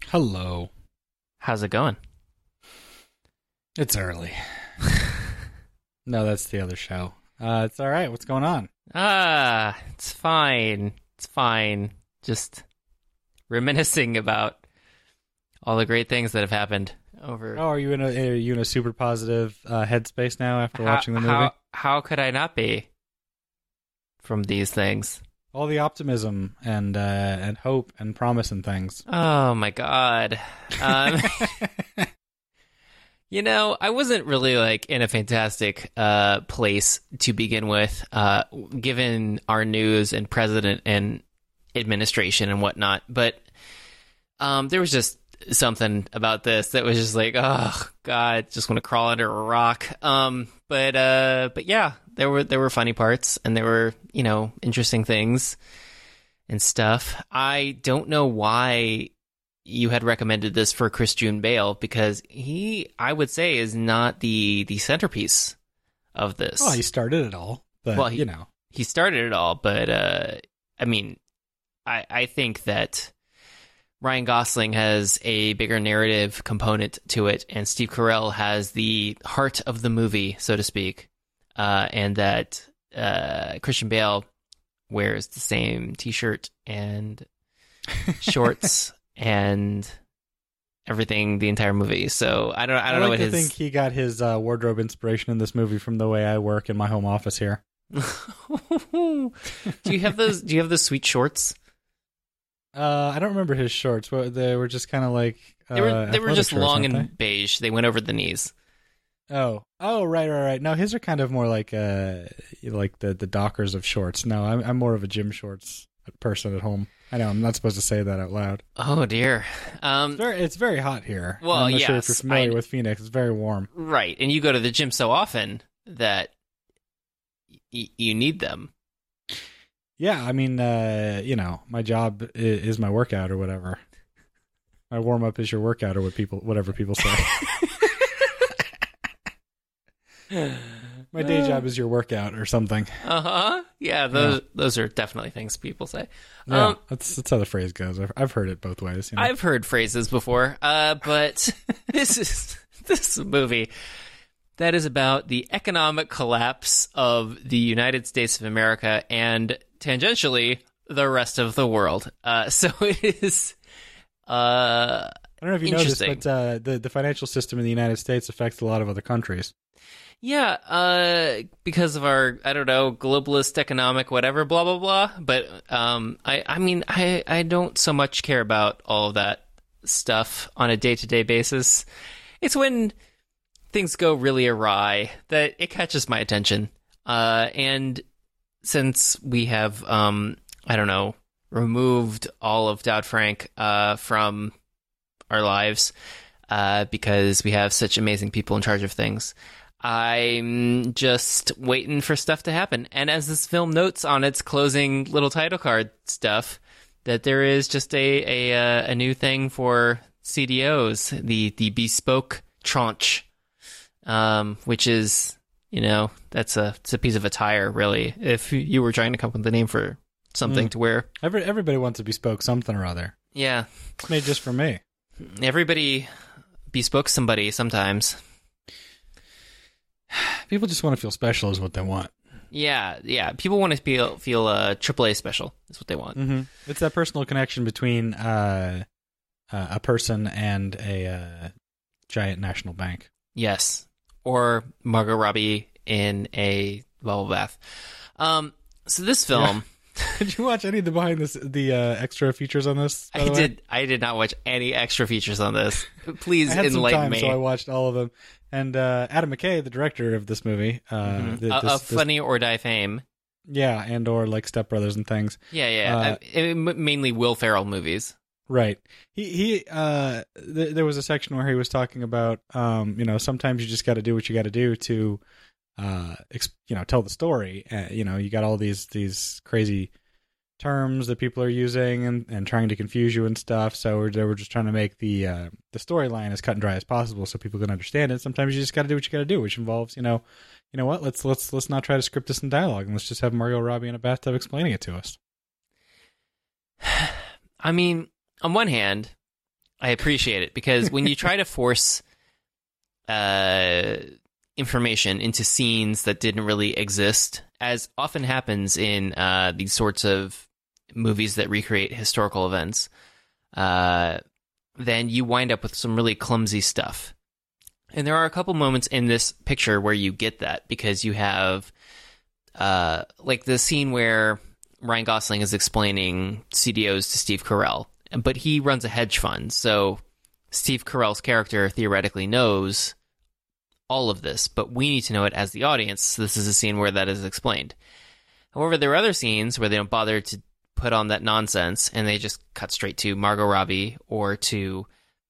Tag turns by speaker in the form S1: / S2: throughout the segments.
S1: Hello.
S2: How's it going?
S1: It's early. No, that's the other show. It's all right. What's going on?
S2: It's fine. It's fine. Just reminiscing about all the great things that have happened over.
S1: Oh, are you in a super positive headspace now after watching the movie?
S2: How could I not be from these things?
S1: All the optimism and hope and promise and things.
S2: Oh my God. I wasn't really in a fantastic place to begin with, given our news and president and administration and whatnot. But there was just something about this that was just oh God, just want to crawl under a rock. But yeah, there were funny parts and there were interesting things and stuff. I don't know why you had recommended this for Christian Bale, because he, I would say, is not the centerpiece of this.
S1: Well, he started it all, but
S2: he started it all. But I think that Ryan Gosling has a bigger narrative component to it, and Steve Carell has the heart of the movie, so to speak, and that Christian Bale wears the same T-shirt and shorts and everything the entire movie. So I don't know what his.
S1: I think he got his wardrobe inspiration in this movie from the way I work in my home office here.
S2: Do you have those? Do you have the sweet shorts?
S1: I don't remember his shorts. They were just kind of
S2: they were just
S1: shorts,
S2: long and beige. They went over the knees.
S1: Oh, right. No, his are kind of more like the Dockers of shorts. No, I'm more of a gym shorts person at home. I know I'm not supposed to say that out loud.
S2: Oh dear.
S1: It's very hot here.
S2: Well,
S1: I'm not
S2: yes,
S1: sure if you're familiar with Phoenix. It's very warm.
S2: Right, and you go to the gym so often that you need them.
S1: Yeah, I mean, my job is my workout or whatever. My warm up is your workout or whatever people say. My day job is your workout or something.
S2: Yeah, those are definitely things people say.
S1: Yeah, that's how the phrase goes. I've heard it both ways.
S2: I've heard phrases before, but this is a movie that is about the economic collapse of the United States of America and tangentially the rest of the world. So it is.
S1: I don't know if you know this, but the financial system in the United States affects a lot of other countries.
S2: Yeah, because of our, I don't know, globalist economic whatever, blah, blah, blah. But I don't so much care about all of that stuff on a day-to-day basis. It's when things go really awry that it catches my attention. And since we have, removed all of Dodd-Frank from our lives because we have such amazing people in charge of things, I'm just waiting for stuff to happen. And as this film notes on its closing little title card stuff, that there is just a new thing for CDOs, the bespoke tranche, which is, it's a piece of attire, really. If you were trying to come up with a name for something to wear.
S1: Everybody wants a bespoke something or other.
S2: Yeah.
S1: It's made just for me.
S2: Everybody bespoke somebody sometimes.
S1: People just want to feel special is what they want.
S2: Yeah. People want to feel AAA special is what they want.
S1: Mm-hmm. It's that personal connection between a person and a giant national bank.
S2: Yes. Or Margot Robbie in a bubble bath. So this film...
S1: Yeah. Did you watch any of the behind the extra features on this?
S2: I did not watch any extra features on this. Please enlighten me.
S1: So I watched all of them. And Adam McKay, the director of this movie,
S2: Funny or Die fame.
S1: Yeah, and or like Step Brothers and things.
S2: Yeah. Mainly Will Ferrell movies.
S1: Right. There was a section where he was talking about, sometimes you just got to do what you got to do to, tell the story. You got all these crazy terms that people are using and trying to confuse you and stuff. So we're just trying to make the storyline as cut and dry as possible so people can understand it. Sometimes you just got to do what you got to do, which involves, what? Let's not try to script this in dialogue and let's just have Margot Robbie in a bathtub explaining it to us.
S2: I mean, on one hand, I appreciate it, because when you try to force information into scenes that didn't really exist, as often happens in these sorts of movies that recreate historical events, then you wind up with some really clumsy stuff. And there are a couple moments in this picture where you get that, because you have like the scene where Ryan Gosling is explaining CDOs to Steve Carell, but he runs a hedge fund, so Steve Carell's character theoretically knows all of this, but we need to know it as the audience. So this is a scene where that is explained. However, there are other scenes where they don't bother to put on that nonsense, and they just cut straight to Margot Robbie, or to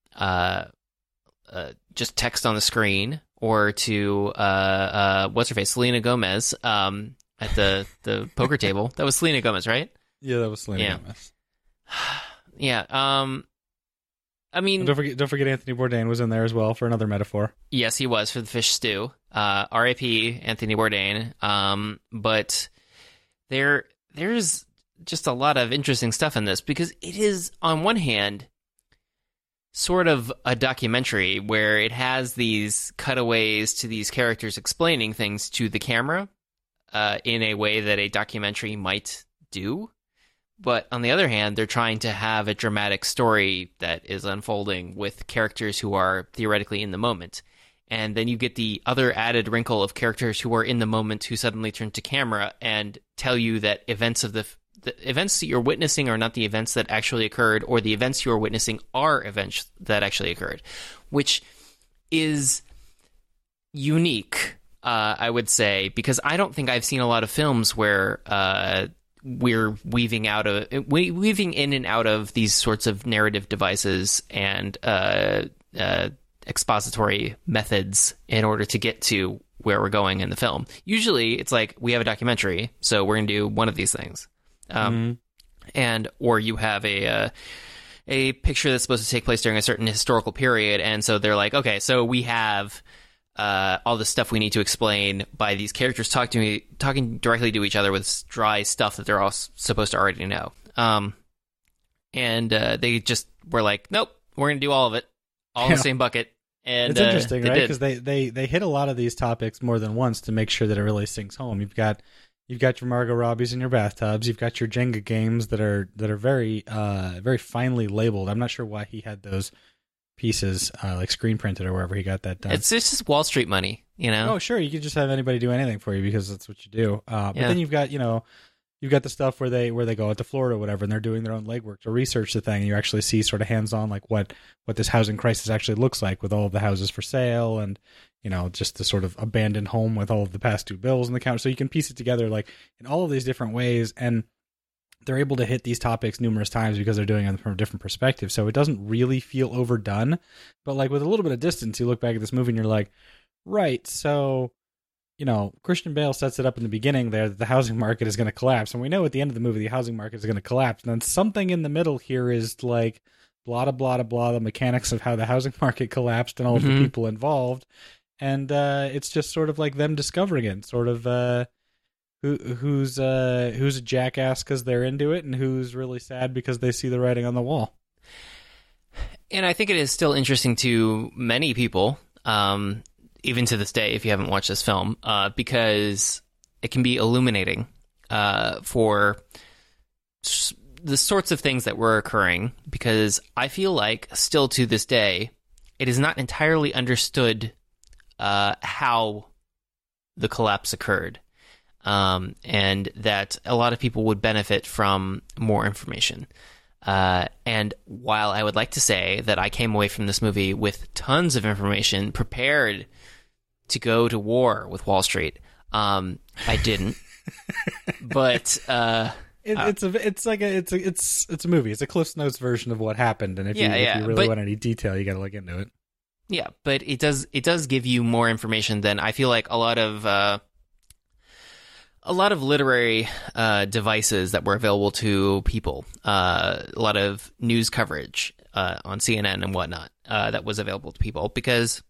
S2: just text on the screen, or to what's her face, Selena Gomez, at the poker table. That was Selena Gomez, right?
S1: Yeah, that was Selena Gomez.
S2: Yeah. I mean,
S1: don't forget Anthony Bourdain was in there as well for another metaphor.
S2: Yes, he was, for the fish stew. R.I.P. Anthony Bourdain. But there's just a lot of interesting stuff in this, because it is, on one hand, sort of a documentary where it has these cutaways to these characters explaining things to the camera in a way that a documentary might do. But on the other hand, they're trying to have a dramatic story that is unfolding with characters who are theoretically in the moment. And then you get the other added wrinkle of characters who are in the moment who suddenly turn to camera and tell you that the events that you're witnessing are not the events that actually occurred, or the events you're witnessing are events that actually occurred, which is unique, I would say, because I don't think I've seen a lot of films where we're weaving in and out of these sorts of narrative devices and expository methods in order to get to where we're going in the film. Usually it's like, we have a documentary, so we're going to do one of these things. Or you have a picture that's supposed to take place during a certain historical period, and so they're like, okay, so we have all the stuff we need to explain by these characters talking directly to each other with dry stuff that they're all supposed to already know. And they just were like, nope, we're going to do all of it, all in the same bucket. And
S1: it's interesting, right? Because they hit a lot of these topics more than once to make sure that it really sinks home. You've got your Margot Robbies in your bathtubs. You've got your Jenga games that are very very finely labeled. I'm not sure why he had those pieces like screen printed or wherever he got that done.
S2: It's just Wall Street money, you know?
S1: Oh, sure. You could just have anybody do anything for you because that's what you do. But then you've got the stuff where they go out to Florida or whatever, and they're doing their own legwork to research the thing, and you actually see sort of hands-on like what this housing crisis actually looks like, with all of the houses for sale, and just the sort of abandoned home with all of the past due bills in the counter. So you can piece it together like in all of these different ways, and they're able to hit these topics numerous times because they're doing it from a different perspective. So it doesn't really feel overdone, but like with a little bit of distance, you look back at this movie and you're like, right, so Christian Bale sets it up in the beginning there that the housing market is going to collapse. And we know at the end of the movie, the housing market is going to collapse. And then something in the middle here is like, blah, blah, blah, blah, the mechanics of how the housing market collapsed and all of the people involved. And it's just sort of like them discovering it, sort of who's a jackass because they're into it, and who's really sad because they see the writing on the wall.
S2: And I think it is still interesting to many people, even to this day, if you haven't watched this film, because it can be illuminating for the sorts of things that were occurring, because I feel like still to this day, it is not entirely understood how the collapse occurred, and that a lot of people would benefit from more information. And while I would like to say that I came away from this movie with tons of information, prepared to go to war with Wall Street, I didn't. But
S1: it's a movie. It's a Cliff's Notes version of what happened, and if you really want any detail, you got to look into it.
S2: Yeah, but it does give you more information than I feel like a lot of literary devices that were available to people, a lot of news coverage on CNN and whatnot that was available to people, because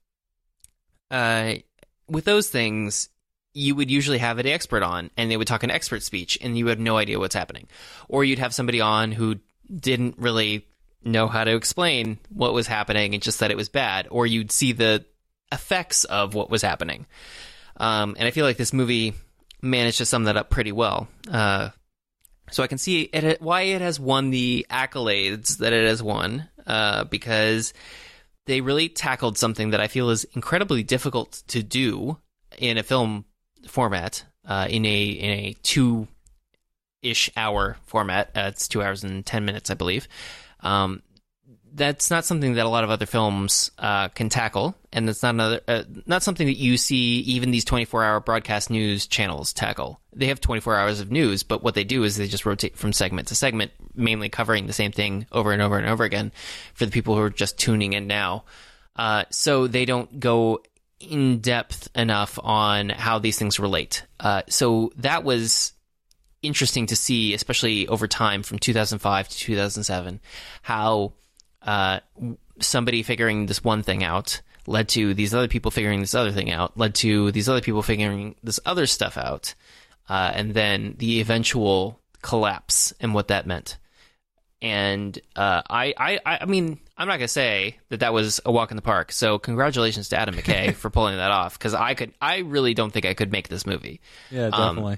S2: with those things, you would usually have an expert on, and they would talk an expert speech, and you have no idea what's happening. Or you'd have somebody on who didn't really know how to explain what was happening and just that it was bad, or you'd see the effects of what was happening. And I feel like this movie managed to sum that up pretty well. So I can see why it has won the accolades that it has won, because they really tackled something that I feel is incredibly difficult to do in a film format, in a 2-ish hour format. It's 2 hours and 10 minutes, I believe. That's not something that a lot of other films can tackle, and it's not something that you see even these 24-hour broadcast news channels tackle. They have 24 hours of news, but what they do is they just rotate from segment to segment, mainly covering the same thing over and over and over again for the people who are just tuning in now. So they don't go in depth enough on how these things relate. So that was interesting to see, especially over time from 2005 to 2007, how somebody figuring this one thing out led to these other people figuring this other thing out, led to these other people figuring this other stuff out, and then the eventual collapse and what that meant. And I mean, I'm not gonna say that was a walk in the park. So congratulations to Adam McKay for pulling that off, because I really don't think I could make this movie.
S1: Yeah, definitely.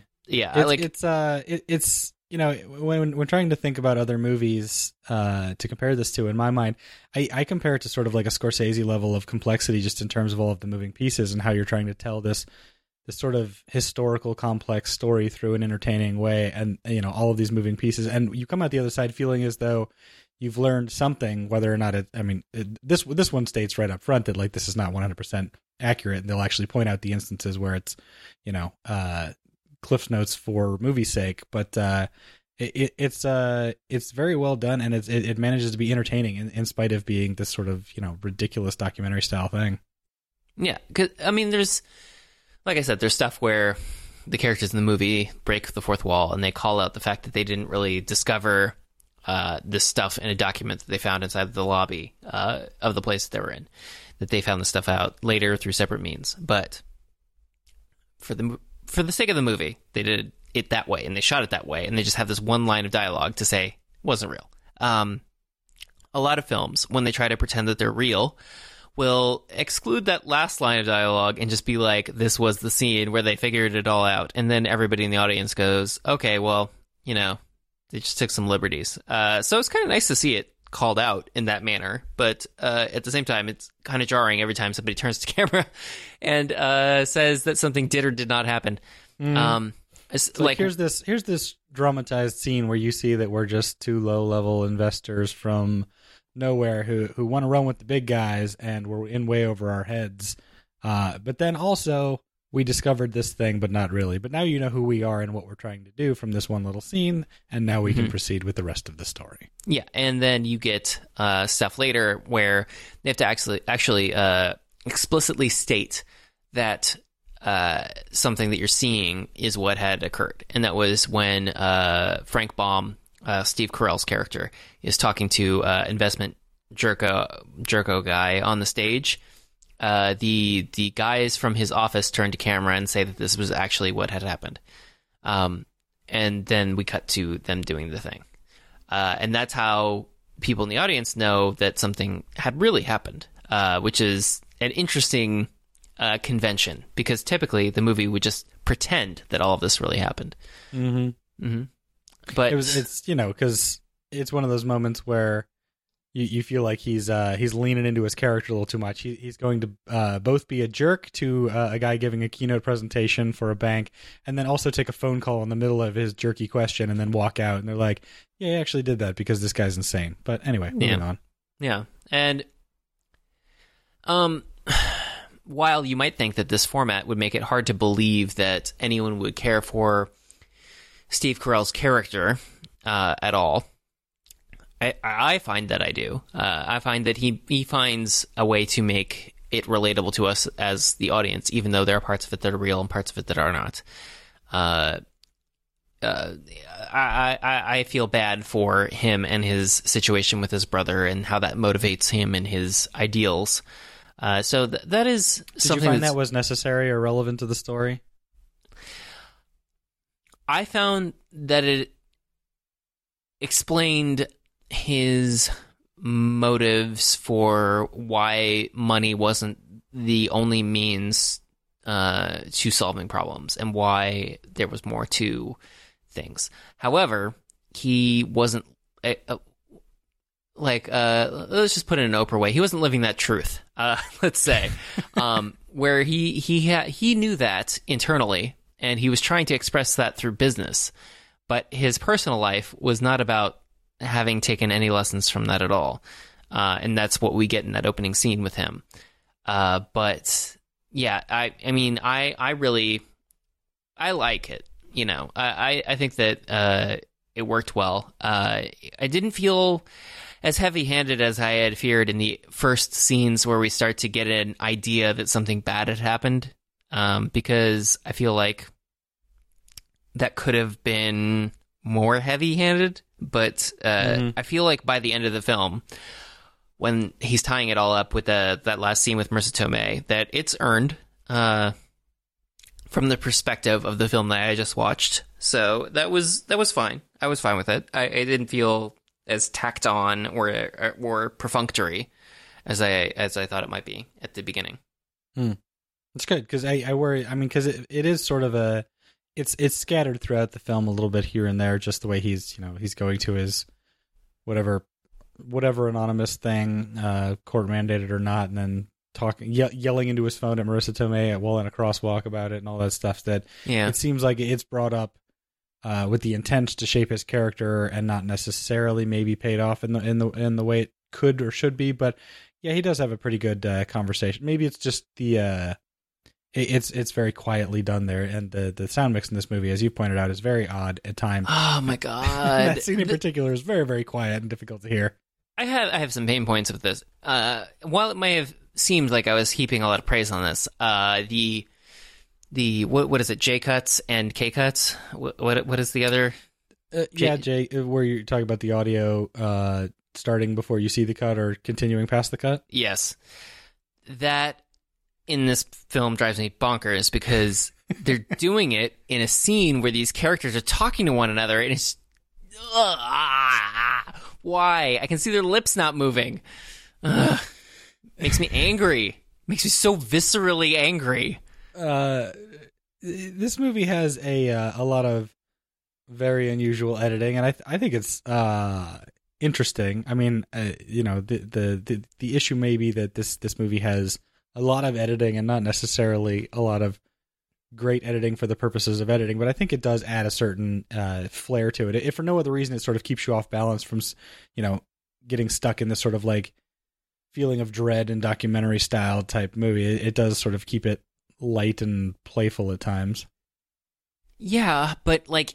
S1: It's you know, when trying to think about other movies to compare this to, in my mind, I compare it to sort of like a Scorsese level of complexity, just in terms of all of the moving pieces and how you're trying to tell this sort of historical complex story through an entertaining way, and you know, all of these moving pieces, and you come out the other side feeling as though you've learned something, whether or not this one states right up front that like this is not 100% accurate, and they'll actually point out the instances where it's, you know, Cliff's Notes for movie's sake, but it's very well done, and it manages to be entertaining in spite of being this sort of, you know, ridiculous documentary style thing. Yeah,
S2: because I mean, there's, like I said, there's stuff where the characters in the movie break the fourth wall and they call out the fact that they didn't really discover this stuff in a document that they found inside the lobby of the place that they were in, that they found the stuff out later through separate means. But for the sake of the movie, they did it that way, and they shot it that way, and they just have this one line of dialogue to say it wasn't real. A lot of films, when they try to pretend that they're real, will exclude that last line of dialogue and just be like, this was the scene where they figured it all out. And then everybody in the audience goes, okay, well, you know, they just took some liberties. So it's kind of nice to see it called out in that manner. But at the same time, it's kind of jarring every time somebody turns to camera and says that something did or did not happen.
S1: So like, here's this dramatized scene where you see that we're just two low-level investors from nowhere who want to run with the big guys, and we're in way over our heads. But then also we discovered this thing, but not really. But now you know who we are and what we're trying to do from this one little scene, and now we can proceed with the rest of the story.
S2: Yeah, and then you get stuff later where they have to actually explicitly state that something that you're seeing is what had occurred. And that was when Frank Baum, Steve Carell's character, is talking to investment jerko guy on the stage. The guys from his office turn to camera and say that this was actually what had happened. And then we cut to them doing the thing. And that's how people in the audience know that something had really happened, which is an interesting convention, because typically the movie would just pretend that all of this really happened. But
S1: it's you know, because it's one of those moments where you feel like he's leaning into his character a little too much. He's going to both be a jerk to a guy giving a keynote presentation for a bank, and then also take a phone call in the middle of his jerky question and then walk out. And they're like, yeah, he actually did that because this guy's insane. But anyway, moving on.
S2: Yeah. And while you might think that this format would make it hard to believe that anyone would care for Steve Carell's character at all, I find that I do. I find that he finds a way to make it relatable to us as the audience, even though there are parts of it that are real and parts of it that are not. I feel bad for him and his situation with his brother and how that motivates him and his ideals. So that is something.
S1: Did you find that was necessary or relevant to the story?
S2: I found that it explained his motives for why money wasn't the only means to solving problems and why there was more to things. However, he wasn't let's just put it in an Oprah way. He wasn't living that truth. Let's say, where he knew that internally, and he was trying to express that through business, but his personal life was not about having taken any lessons from that at all. And that's what we get in that opening scene with him. But yeah, I mean, I really like it. You know, I think that it worked well. I didn't feel as heavy-handed as I had feared in the first scenes where we start to get an idea that something bad had happened, because I feel like that could have been more heavy-handed. But I feel like by the end of the film, when he's tying it all up with that last scene with Marissa Tomei, that it's earned from the perspective of the film that I just watched. So that was fine. I was fine with it. I didn't feel as tacked on or perfunctory as I thought it might be at the beginning.
S1: It's good, because I worry. I mean, because it is sort of it's scattered throughout the film a little bit here and there, just the way he's going to his whatever anonymous thing, court mandated or not, and then yelling into his phone at Marissa Tomei while in a crosswalk about it and all that stuff. That it seems like it's brought up with the intent to shape his character and not necessarily maybe paid off in the way it could or should be. But yeah, he does have a pretty good conversation. Maybe it's just the it's very quietly done there, and the sound mix in this movie, as you pointed out, is very odd at times.
S2: Oh my god,
S1: that scene in particular is very, very quiet and difficult to hear.
S2: I have some pain points with this. While it may have seemed like I was heaping a lot of praise on this, the what is it? J cuts and K cuts. What is the other?
S1: J, where you're talking about the audio starting before you see the cut or continuing past the cut.
S2: Yes, that in this film drives me bonkers, because they're doing it in a scene where these characters are talking to one another, and it's why? I can see their lips not moving. Makes me angry. Makes me so viscerally angry.
S1: This movie has a lot of very unusual editing, and I think it's interesting. I mean, the issue may be that this movie has a lot of editing and not necessarily a lot of great editing for the purposes of editing, but I think it does add a certain flair to it. If for no other reason, it sort of keeps you off balance from, getting stuck in this sort of like feeling of dread and documentary style type movie. It does sort of keep it light and playful at times. Yeah,
S2: but like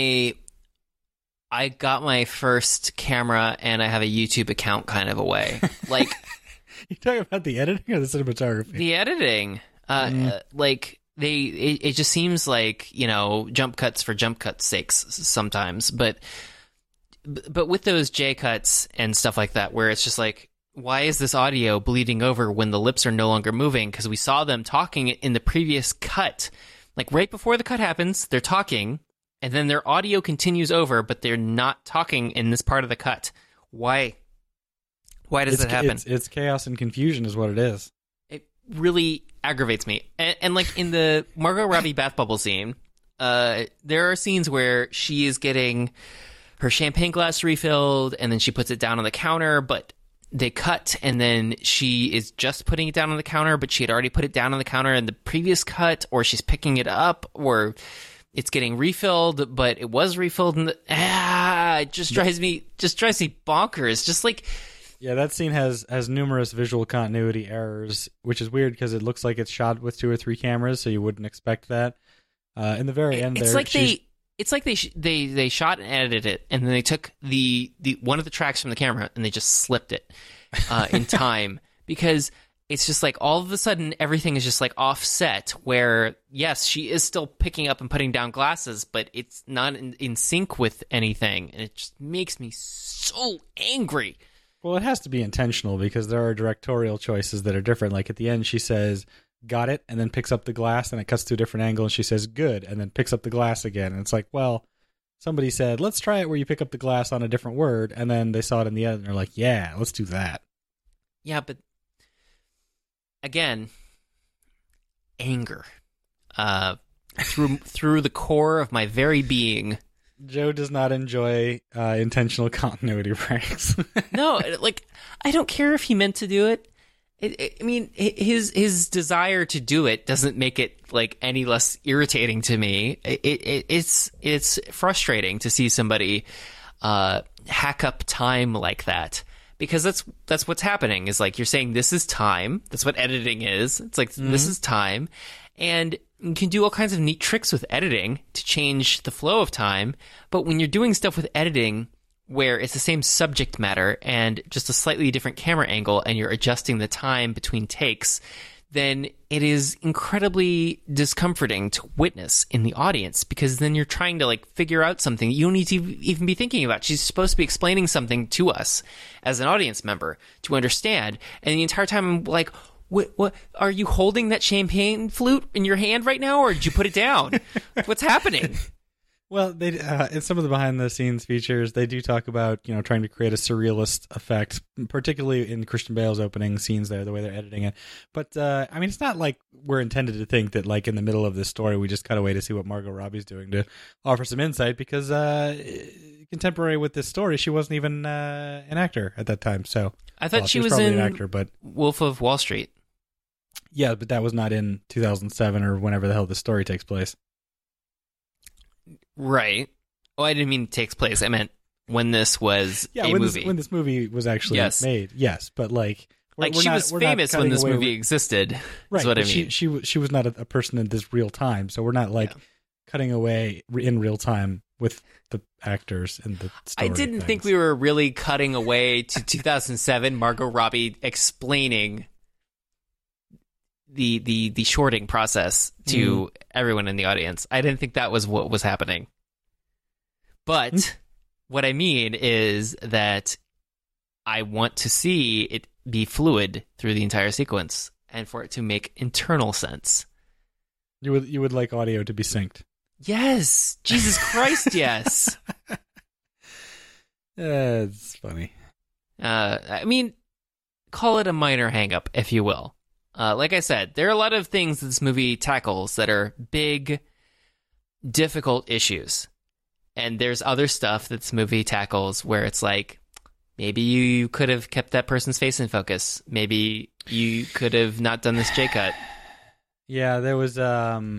S2: I got my first camera and I have a YouTube account kind of a way. Like,
S1: you talking about the editing or the cinematography?
S2: The editing. Like it just seems like, jump cuts for jump cuts' sakes sometimes, but with those J cuts and stuff like that, where it's just like, why is this audio bleeding over when the lips are no longer moving? Because we saw them talking in the previous cut. Like right before the cut happens, they're talking, and then their audio continues over, but they're not talking in this part of the cut. Why? Why does that happen?
S1: It's chaos and confusion is what it is.
S2: It really aggravates me. And like in the Margot Robbie bath bubble scene, there are scenes where she is getting her champagne glass refilled, and then she puts it down on the counter, but they cut, and then she is just putting it down on the counter, but she had already put it down on the counter in the previous cut, or she's picking it up, or it's getting refilled, but it was refilled. It just drives me bonkers. Just like,
S1: yeah, that scene has numerous visual continuity errors, which is weird because it looks like it's shot with 2 or 3 cameras, so you wouldn't expect that. In the very end,
S2: it's like they shot and edited it, and then they took the one of the tracks from the camera and they just slipped it in time, because it's just like all of a sudden everything is just like offset, where yes, she is still picking up and putting down glasses, but it's not in sync with anything, and it just makes me so angry.
S1: Well, it has to be intentional, because there are directorial choices that are different. Like at the end, she says, "Got it," and then picks up the glass, and it cuts to a different angle, and she says, "Good," and then picks up the glass again. And it's like, well, somebody said, let's try it where you pick up the glass on a different word, and then they saw it in the end and they're like, yeah, let's do that.
S2: Yeah, but again, anger. Through the core of my very being.
S1: Joe does not enjoy intentional continuity breaks.
S2: No, like, I don't care if he meant to do it. I mean, his desire to do it doesn't make it like any less irritating to me. It's frustrating to see somebody hack up time like that, because that's what's happening. Is like, you're saying this is time. That's what editing is. It's like, this is time, and you can do all kinds of neat tricks with editing to change the flow of time. But when you're doing stuff with editing where it's the same subject matter and just a slightly different camera angle, and you're adjusting the time between takes, then it is incredibly discomforting to witness in the audience, because then you're trying to like figure out something you don't need to even be thinking about. She's supposed to be explaining something to us as an audience member to understand, and the entire time I'm like, what are you holding that champagne flute in your hand right now, or did you put it down? What's happening?
S1: Well, they in some of the behind-the-scenes features, they do talk about, trying to create a surrealist effect, particularly in Christian Bale's opening scenes there, the way they're editing it. But, I mean, it's not like we're intended to think that, like, in the middle of this story, we just cut away to see what Margot Robbie's doing to offer some insight, because contemporary with this story, she wasn't even an actor at that time. So
S2: I thought she was
S1: probably
S2: in
S1: an actor, but
S2: Wolf of Wall Street.
S1: Yeah, but that was not in 2007 or whenever the hell the story takes place.
S2: Right. Oh, I didn't mean takes place. I meant when this was a movie.
S1: When this movie was actually made. Yes, but like...
S2: She was famous when this movie existed.
S1: Right,
S2: is what I mean.
S1: She was not a person in this real time, so we're not like cutting away in real time with the actors and the story.
S2: I didn't think we were really cutting away to 2007, Margot Robbie explaining the shorting process to everyone in the audience. I didn't think that was what was happening. But what I mean is that I want to see it be fluid through the entire sequence and for it to make internal sense.
S1: You would like audio to be synced.
S2: Yes. Jesus Christ, yes.
S1: It's funny.
S2: I mean, call it a minor hang-up, if you will. Like I said, there are a lot of things that this movie tackles that are big, difficult issues. And there's other stuff that this movie tackles where it's like, maybe you could have kept that person's face in focus. Maybe you could have not done this J-cut.
S1: Yeah, there was... I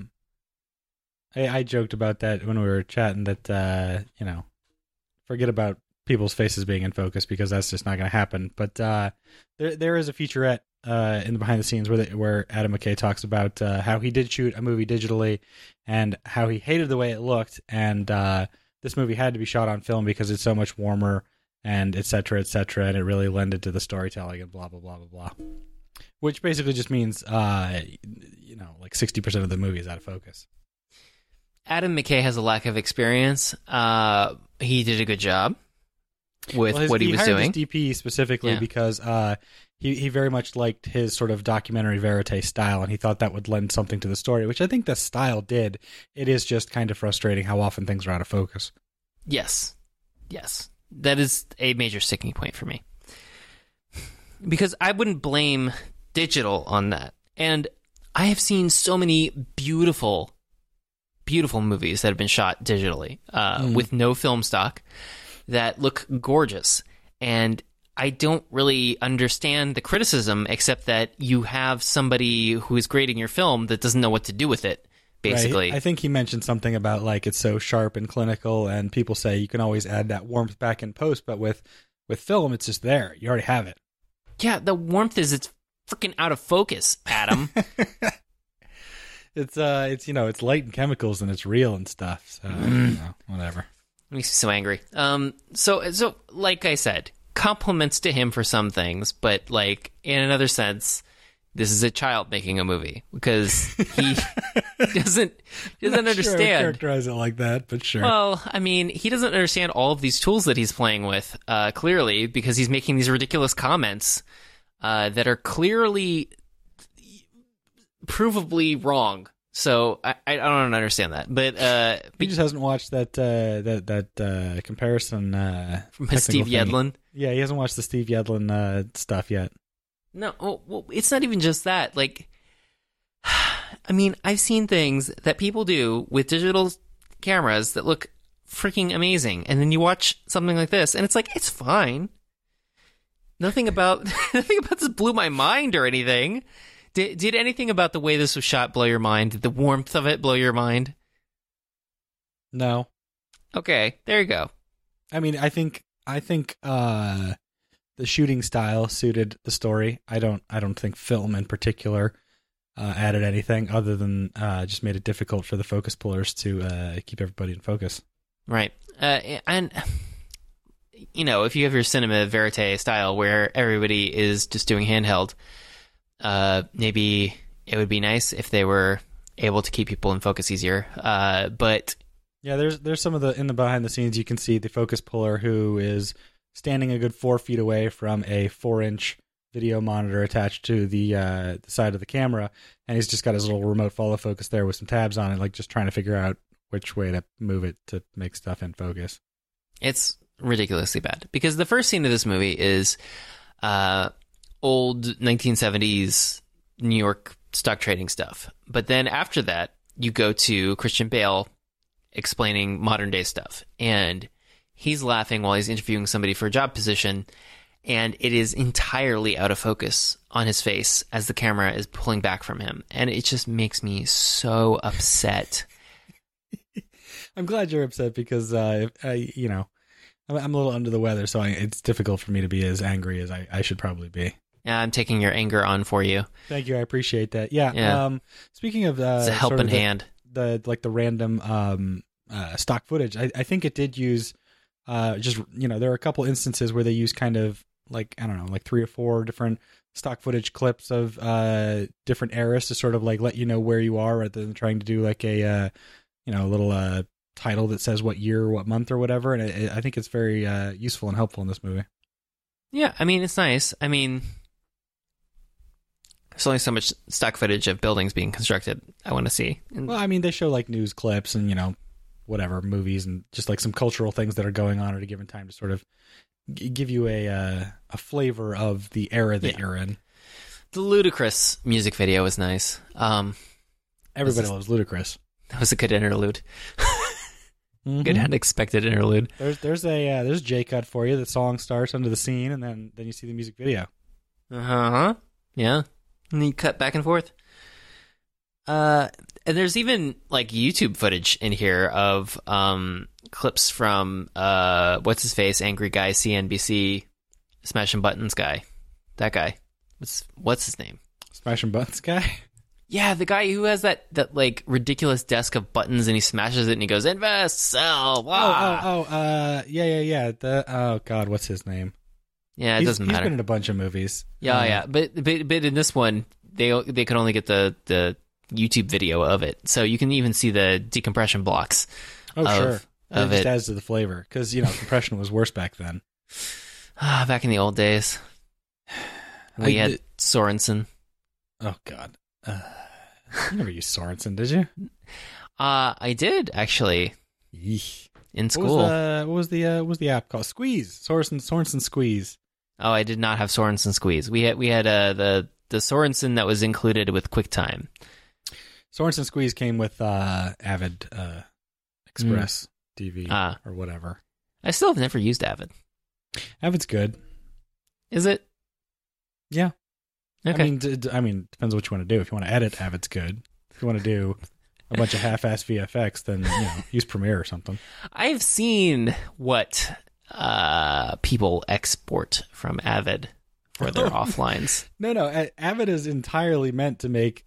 S1: joked about that when we were chatting that, forget about people's faces being in focus because that's just not going to happen. But there is a featurette in the behind the scenes where Adam McKay talks about how he did shoot a movie digitally and how he hated the way it looked, and this movie had to be shot on film because it's so much warmer and et cetera, and it really lended to the storytelling and blah, blah, blah, blah, blah. Which basically just means, like 60% of the movie is out of focus.
S2: Adam McKay has a lack of experience. He did a good job with what he was doing.
S1: His DP specifically because he very much liked his sort of documentary verite style, and he thought that would lend something to the story, which I think the style did. It is just kind of frustrating how often things are out of focus.
S2: Yes. That is a major sticking point for me. Because I wouldn't blame digital on that. And I have seen so many beautiful movies that have been shot digitally with no film stock that look gorgeous. And I don't really understand the criticism, except that you have somebody who is grading your film that doesn't know what to do with it, basically.
S1: Right. I think he mentioned something about like it's so sharp and clinical, and people say you can always add that warmth back in post, but with film, it's just there. You already have it.
S2: Yeah, the warmth is it's freaking out of focus, Adam.
S1: It's light and chemicals and it's real and stuff. So whatever.
S2: Makes me so angry. So like I said, compliments to him for some things, but like in another sense, this is a child making a movie because he doesn't understand.
S1: Sure I would characterize it like that, but sure.
S2: Well, I mean, he doesn't understand all of these tools that he's playing with, clearly, because he's making these ridiculous comments that are clearly provably wrong. So I don't understand that. But
S1: He just hasn't watched that comparison
S2: from Steve
S1: thing.
S2: Yedlin.
S1: Yeah, he hasn't watched the Steve Yedlin stuff yet.
S2: No, well, it's not even just that. Like, I mean, I've seen things that people do with digital cameras that look freaking amazing, and then you watch something like this, and it's like, it's fine. Nothing about this blew my mind or anything. Did anything about the way this was shot blow your mind? Did the warmth of it blow your mind?
S1: No.
S2: Okay, there you go.
S1: I mean, I think the shooting style suited the story. I don't think film in particular added anything other than just made it difficult for the focus pullers to keep everybody in focus.
S2: Right. And you know, if you have your cinema verite style where everybody is just doing handheld, maybe it would be nice if they were able to keep people in focus easier. But
S1: yeah, there's some of the in the behind the scenes you can see the focus puller who is standing a good 4 feet away from a 4-inch video monitor attached to the side of the camera, and he's just got his little remote follow focus there with some tabs on it, like just trying to figure out which way to move it to make stuff in focus.
S2: It's ridiculously bad because the first scene of this movie is old 1970s New York stock trading stuff. But then after that, you go to Christian Bale explaining modern day stuff. And he's laughing while he's interviewing somebody for a job position. And it is entirely out of focus on his face as the camera is pulling back from him. And it just makes me so upset.
S1: I'm glad you're upset because, I'm a little under the weather, so it's difficult for me to be as angry as I should probably be.
S2: Yeah, I'm taking your anger on for you.
S1: Thank you, I appreciate that. Yeah. Speaking of
S2: it's a helping hand.
S1: The random stock footage, I think it did use there are a couple instances where they use kind of like, I don't know, like 3 or 4 different stock footage clips of different eras to sort of like let you know where you are rather than trying to do like a little title that says what year or what month or whatever. And I think it's very useful and helpful in this movie.
S2: Yeah, I mean, it's nice. I mean, there's only so much stock footage of buildings being constructed I want to see.
S1: Well, I mean, they show like news clips and, whatever, movies and just like some cultural things that are going on at a given time to sort of give you a flavor of the era that you're in.
S2: The Ludacris music video was nice.
S1: Everybody loves Ludacris.
S2: That was a good interlude.
S1: Mm-hmm.
S2: Good unexpected interlude.
S1: There's J-Cut for you. The song starts under the scene, and then you see the music video.
S2: Uh-huh. Yeah. And then you cut back and forth. And there's even like YouTube footage in here of clips from what's his face, angry guy, CNBC, Smashing Buttons guy. That guy. What's his name? Smashing
S1: Buttons guy?
S2: Yeah, the guy who has that like ridiculous desk of buttons and he smashes it and he goes, invest, sell,
S1: blah. Yeah. Oh God, what's his name?
S2: Yeah, it doesn't matter.
S1: He's been in a bunch of movies.
S2: Yeah. But in this one, they could only get the YouTube video of it, so you can even see the decompression blocks.
S1: Oh, sure. It just adds to the flavor because compression was worse back then.
S2: Back in the old days, we had Sorensen.
S1: Oh God. You never used Sorensen, did you?
S2: I did actually.
S1: Eesh.
S2: In school.
S1: What was the app called? Squeeze. Sorensen Squeeze.
S2: Oh, I did not have Sorensen Squeeze. We had the Sorensen that was included with QuickTime.
S1: Sorensen Squeeze came with Avid Express TV or whatever.
S2: I still have never used Avid.
S1: Avid's good.
S2: Is it?
S1: Yeah.
S2: Okay.
S1: I mean, depends what you want to do. If you want to edit, Avid's good. If you want to do a bunch of half-ass VFX, then use Premiere or something.
S2: I've seen what people export from Avid for their offlines.
S1: No. Avid is entirely meant to make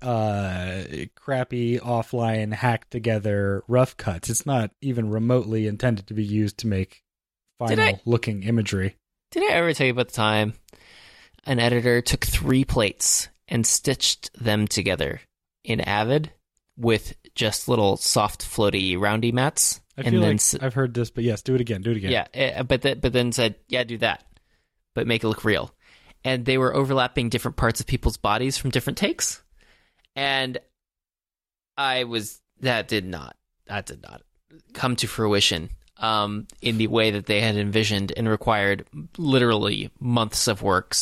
S1: crappy offline hacked together rough cuts. It's not even remotely intended to be used to make final looking imagery.
S2: Did I ever tell you about the time an editor took 3 plates and stitched them together in Avid with just little soft, floaty, roundy mats?
S1: I feel like I've heard this, but yes, do it again.
S2: Yeah, but then said, yeah, do that, but make it look real. And they were overlapping different parts of people's bodies from different takes. And that did not come to fruition in the way that they had envisioned, and required literally months of work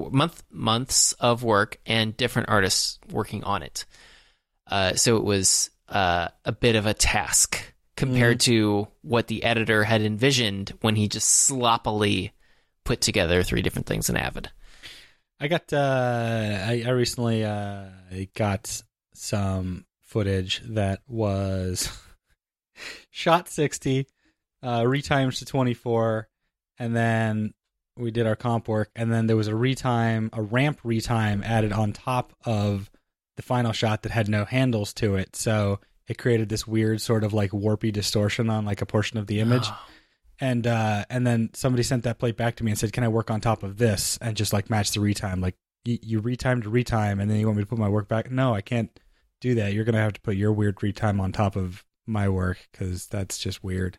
S2: and different artists working on it. So it was a bit of a task compared to what the editor had envisioned when he just sloppily put together 3 different things in Avid.
S1: I got I recently got some footage that was shot 60, retimed to 24, and then we did our comp work, and then there was a ramp retime added on top of the final shot that had no handles to it, so it created this weird sort of like warpy distortion on like a portion of the image. And then somebody sent that plate back to me and said, "Can I work on top of this and just like match the retime? Like you retimed to retime, and then you want me to put my work back? No, I can't do that. You're gonna have to put your weird retime on top of my work because that's just weird."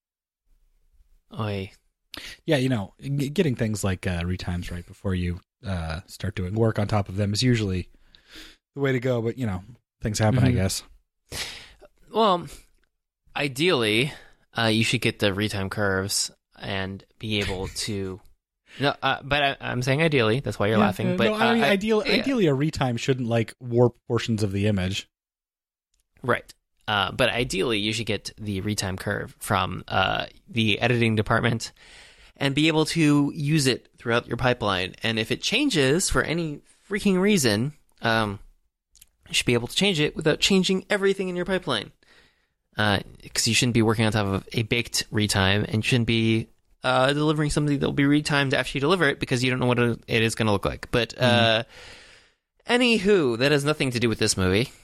S2: Oy.
S1: Yeah, getting things like retimes right before you start doing work on top of them is usually the way to go. But things happen, I guess.
S2: Well, ideally, you should get the retime curves and be able to. No, but I'm saying ideally. That's why you're laughing. But
S1: ideally, a retime shouldn't like warp portions of the image.
S2: Right. But ideally, you should get the retime curve from the editing department and be able to use it throughout your pipeline. And if it changes for any freaking reason, you should be able to change it without changing everything in your pipeline. Because you shouldn't be working on top of a baked retime, and you shouldn't be delivering something that will be retimed after you deliver it because you don't know what it is going to look like. But anywho, that has nothing to do with this movie.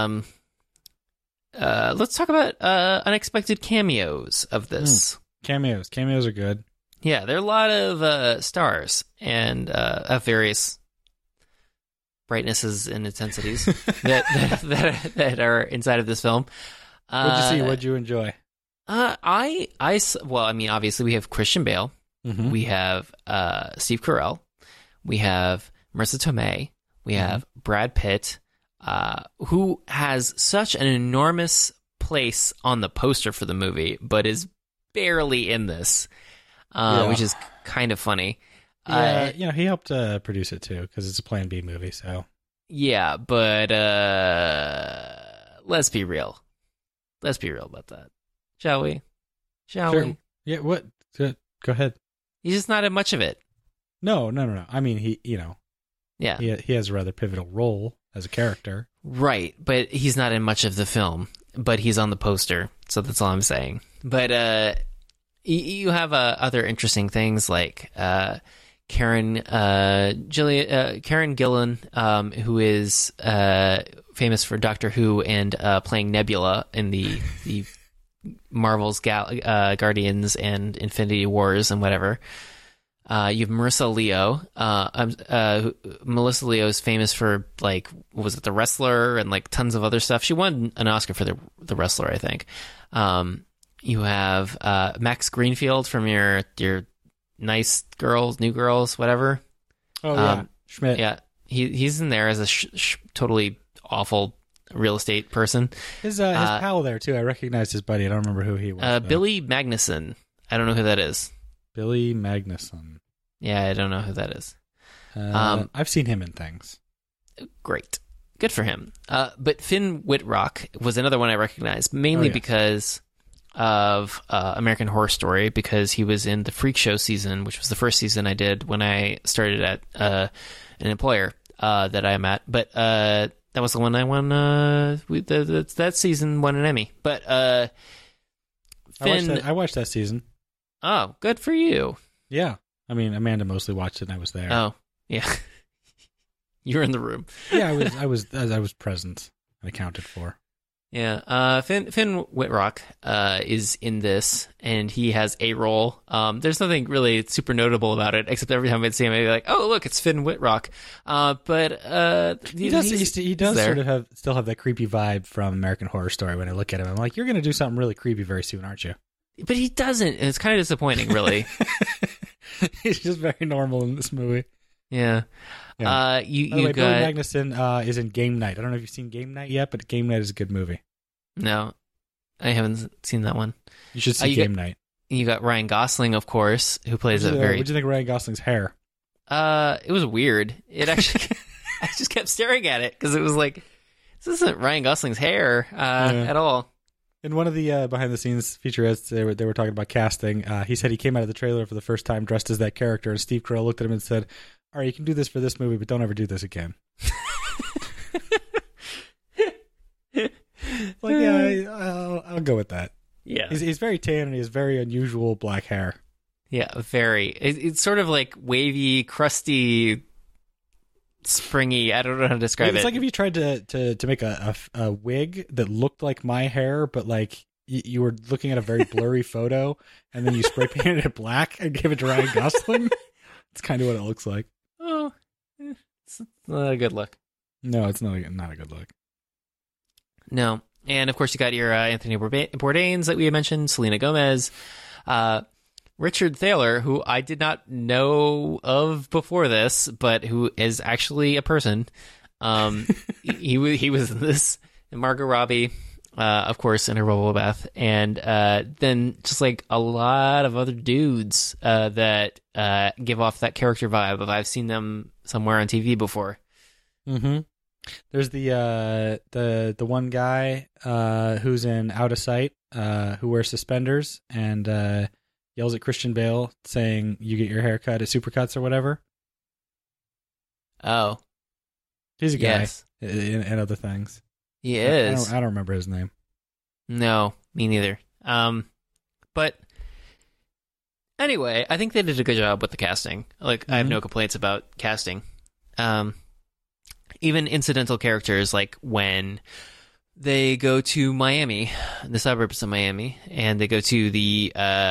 S2: Let's talk about unexpected cameos of this.
S1: Cameos are good.
S2: Yeah, there are a lot of stars and of various brightnesses and intensities that are inside of this film.
S1: What'd you see? What'd you enjoy?
S2: Well, I mean, obviously we have Christian Bale, we have Steve Carell, we have Marissa Tomei, we have Brad Pitt, who has such an enormous place on the poster for the movie, but is barely in this, which is kind of funny.
S1: Yeah, he helped produce it too because it's a Plan B movie. So
S2: yeah, but let's be real. Let's be real about that, shall we? Shall we?
S1: Yeah. What? Go ahead.
S2: He's just not in much of it.
S1: No. I mean, he has a rather pivotal role as a character.
S2: Right, but he's not in much of the film. But he's on the poster, so that's all I'm saying. But you have other interesting things like Karen Gillan, who is famous for Doctor Who and playing Nebula in the Marvel's Guardians and Infinity Wars and whatever. You have Marissa Leo. Melissa Leo is famous for was it The Wrestler and tons of other stuff. She won an Oscar for the Wrestler, I think. You have Max Greenfield from your Nice Girls, New Girls, whatever.
S1: Oh yeah, Schmidt.
S2: Yeah, he's in there as a totally awful real estate person.
S1: His pal there too. I recognized his buddy. I don't remember who he was.
S2: Billy Magnuson. I don't know who that is.
S1: Billy Magnuson.
S2: Yeah, I don't know who that is.
S1: I've seen him in things.
S2: Great. Good for him. But Finn Wittrock was another one I recognized, mainly because of American Horror Story, because he was in the Freak Show season, which was the first season I did when I started at an employer that I'm at. But that was the one I won. That season won an Emmy. But Finn...
S1: I watched that season.
S2: Oh, good for you.
S1: Yeah. I mean, Amanda mostly watched it and I was there.
S2: Oh, yeah. You were in the room.
S1: Yeah, I was present and accounted for.
S2: Yeah. Finn Wittrock is in this, and he has a role. There's nothing really super notable about it, except every time I see him, I'd be like, oh, look, it's Finn Wittrock. But
S1: he does sort of still have that creepy vibe from American Horror Story. When I look at him, I'm like, you're going to do something really creepy very soon, aren't you?
S2: But he doesn't, and it's kind of disappointing, really.
S1: He's just very normal in this movie.
S2: Yeah.
S1: Yeah.
S2: You
S1: By the way, Billy
S2: got
S1: Magnuson is in Game Night. I don't know if you've seen Game Night yet, but Game Night is a good movie.
S2: no, I haven't seen that one.
S1: You should see Game Night.
S2: You got Ryan Gosling, of course, who plays a very.
S1: What do you think of Ryan Gosling's hair?
S2: It was weird. It actually, I just kept staring at it because it was like, this isn't Ryan Gosling's hair at all.
S1: In one of the behind the scenes featurettes, they were talking about casting. He said he came out of the trailer for the first time dressed as that character, and Steve Carell looked at him and said, "All right, you can do this for this movie, but don't ever do this again." Like, yeah, I'll go with that.
S2: Yeah,
S1: he's very tan and he has very unusual black hair.
S2: Yeah, very. It's sort of like wavy, crusty, springy. I don't know how to describe it.
S1: It's like if you tried to make a wig that looked like my hair, but like you were looking at a very blurry photo, and then you spray painted it black and gave it to Ryan Gosling. It's kind of what it looks like.
S2: Oh, it's not a good look.
S1: No, it's not a good look.
S2: No. And, of course, you got your Anthony Bourdains that we had mentioned, Selena Gomez, Richard Thaler, who I did not know of before this, but who is actually a person. He was in this, and Margot Robbie, of course, in her bubble bath, and then just like a lot of other dudes that give off that character vibe of I've seen them somewhere on TV before.
S1: Mm-hmm. There's the one guy who's in Out of Sight who wears suspenders and yells at Christian Bale saying, "You get your hair cut at Supercuts" or whatever.
S2: Oh,
S1: he's a guy in other things.
S2: He is.
S1: I don't remember his name.
S2: No, me neither. But anyway, I think they did a good job with the casting. Like, I have no complaints about casting. Even incidental characters, like when they go to Miami, the suburbs of Miami, and they go to the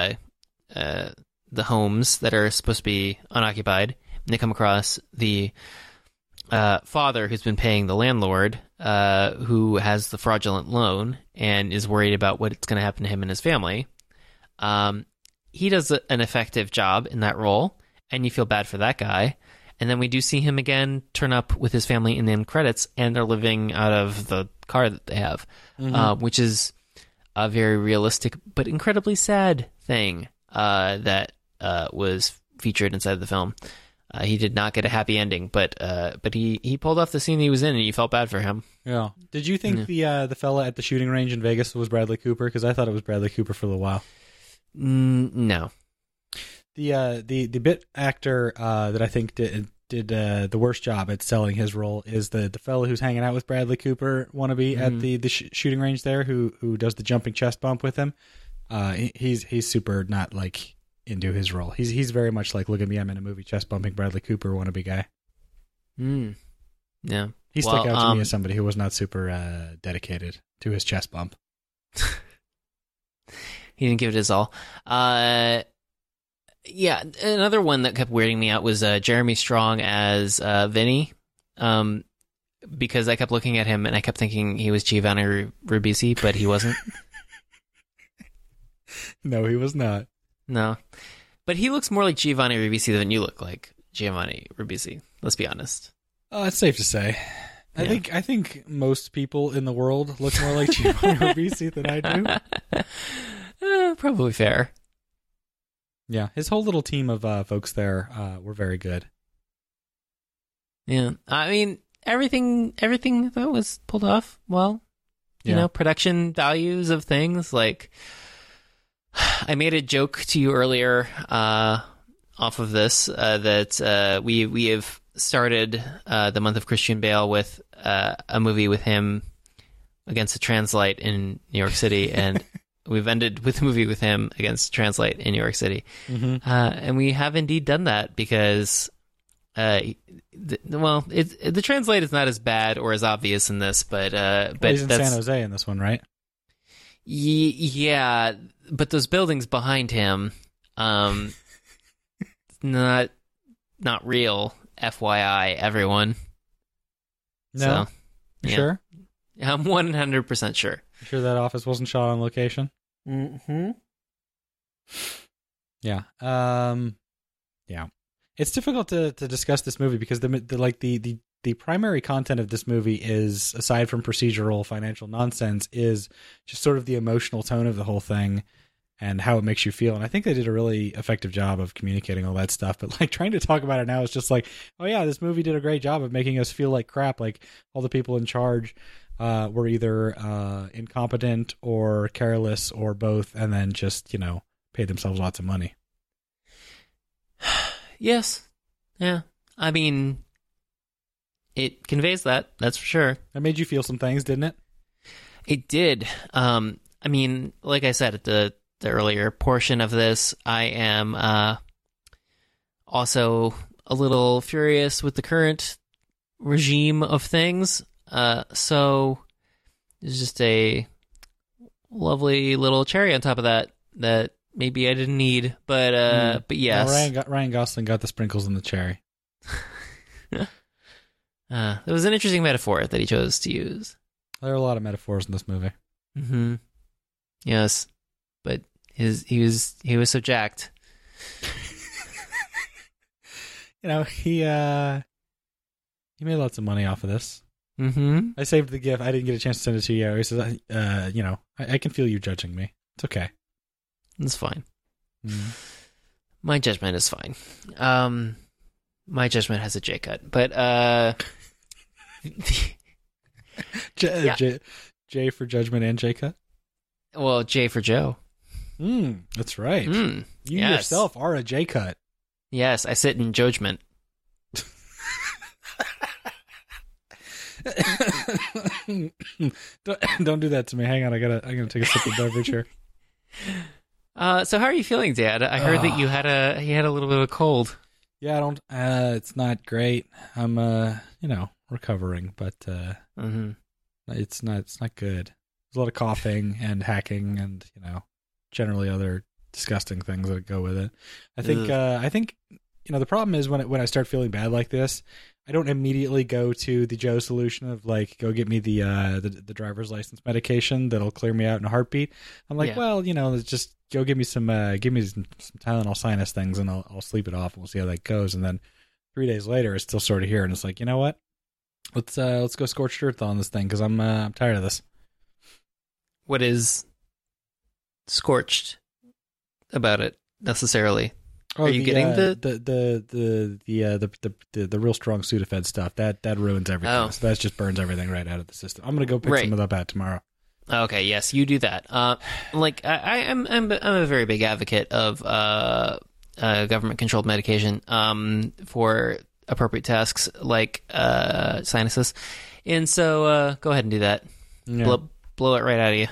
S2: homes that are supposed to be unoccupied, and they come across the father who's been paying the landlord, who has the fraudulent loan and is worried about what's going to happen to him and his family. He does an effective job in that role, and you feel bad for that guy. And then we do see him again turn up with his family in the end credits, and they're living out of the car that they have, which is a very realistic but incredibly sad thing that was featured inside the film. He did not get a happy ending, but he pulled off the scene he was in, and you felt bad for him. Yeah.
S1: Did you think the fella at the shooting range in Vegas was Bradley Cooper? Because I thought it was Bradley Cooper for a little while.
S2: No.
S1: The bit actor that I think did the worst job at selling his role is the fellow who's hanging out with Bradley Cooper wannabe at the shooting range there, who does the jumping chest bump with him. He's super not like into his role. He's very much like, look at me, I'm in a movie, chest bumping Bradley Cooper wannabe guy.
S2: Yeah.
S1: He stuck out to me as somebody who was not super dedicated to his chest bump.
S2: He didn't give it his all. Yeah, another one that kept weirding me out was Jeremy Strong as Vinny, because I kept looking at him and I kept thinking he was Giovanni Ribisi, but he wasn't.
S1: No, he was not.
S2: No, but he looks more like Giovanni Ribisi than you look like Giovanni Ribisi. Let's be honest.
S1: It's safe to say. Yeah. I think most people in the world look more like Giovanni Ribisi than I do.
S2: Probably fair.
S1: Yeah, his whole little team of folks there were very good.
S2: Yeah, I mean everything that was pulled off well. You know, production values of things. Like, I made a joke to you earlier off of this that we have started the month of Christian Bale with a movie with him against a Translite in New York City, and we've ended with a movie with him against Translite in New York City. And we have indeed done that because, the Translite is not as bad or as obvious in this, but
S1: he's in San Jose in this one, right?
S2: Yeah, but those buildings behind him, not real. FYI, everyone.
S1: No,
S2: so,
S1: sure.
S2: I'm 100% sure.
S1: You sure that office wasn't shot on location?
S2: Mm-hmm.
S1: Yeah. Yeah. It's difficult to discuss this movie because the primary content of this movie is, aside from procedural financial nonsense, is just sort of the emotional tone of the whole thing and how it makes you feel. And I think they did a really effective job of communicating all that stuff. But like trying to talk about it now is just like, oh yeah, this movie did a great job of making us feel like crap. Like all the people in charge were either incompetent or careless or both, and then just, paid themselves lots of money.
S2: Yes. Yeah. I mean, it conveys that. That's for sure.
S1: That made you feel some things, didn't it?
S2: It did. I mean, like I said at the earlier portion of this, I am also a little furious with the current regime of things. So it's just a lovely little cherry on top of that maybe I didn't need, but yes.
S1: Well, Ryan Gosling got the sprinkles in the cherry.
S2: It was an interesting metaphor that he chose to use.
S1: There are a lot of metaphors in this movie.
S2: Mm-hmm. Yes, but he was so jacked.
S1: He made lots of money off of this.
S2: Mm-hmm.
S1: I saved the GIF. I didn't get a chance to send it to you. He says, I can feel you judging me. It's okay.
S2: It's fine.
S1: Mm.
S2: My judgment is fine. My judgment has a J cut, but
S1: J for judgment and J cut.
S2: Well, J for Joe.
S1: That's right. You yourself are a J cut.
S2: Yes, I sit in judgment.
S1: Don't do that to me. Hang on, I'm gonna take a sip of beverage here.
S2: So how are you feeling, Dad? I heard that you had a little bit of a cold.
S1: Yeah, it's not great. I'm recovering, but it's not good. There's a lot of coughing and hacking and generally other disgusting things that go with it. I think the problem is when I start feeling bad like this, I don't immediately go to the Joe solution of like, go get me the driver's license medication that'll clear me out in a heartbeat. I'm like, let's just go give me some Tylenol sinus things and I'll sleep it off and we'll see how that goes. And then 3 days later, it's still sort of here, and it's like, you know what? Let's go scorched earth on this thing because I'm tired of this.
S2: What is scorched about it necessarily? Are you getting
S1: the real strong Sudafed stuff that ruins everything?
S2: Oh.
S1: So that just burns everything right out of the system. I'm gonna go pick some of that out tomorrow.
S2: Okay, yes, you do that. I'm a very big advocate of government controlled medication for appropriate tasks like sinuses, and so go ahead and do that. Yeah. Blow it right out of you.